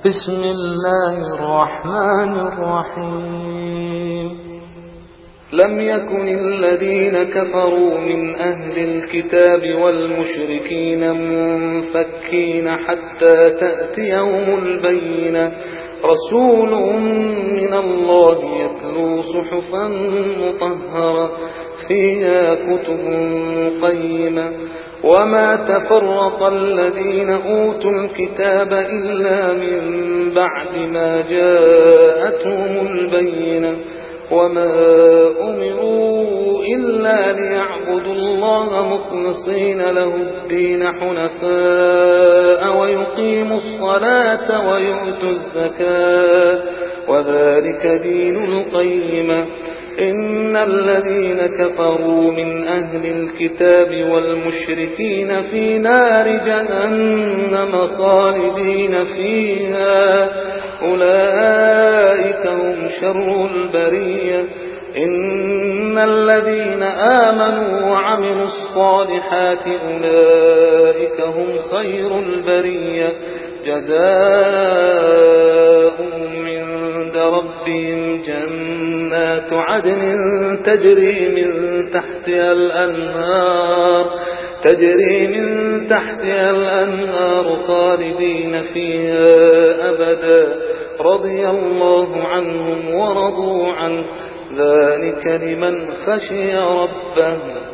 بسم الله الرحمن الرحيم. لم يكن الذين كفروا من أهل الكتاب والمشركين منفكين حتى تأتيهم البينة، رسول من الله يتلو صحفا مطهرة فيها كتب قيمة، وما تفرق الذين أوتوا الكتاب إلا من بعد ما جاءتهم البينة، وما أمروا إلا ليعبدوا الله مخلصين له الدين حنفاء ويقيموا الصلاة ويؤتوا الزكاة، وذلك دين القيمة. إن الذين كفروا من أهل الكتاب والمشركين في نار جهنم خالدين فيها، أولئك هم شر البرية. إن الذين آمنوا وعملوا الصالحات أولئك هم خير البرية، جزاؤهم عند ربهم جنات عدن تجري من تحتها الأنهار خالدين فيها أبدا، رضي الله عنهم ورضوا عنه، ذلك لمن خشي ربه.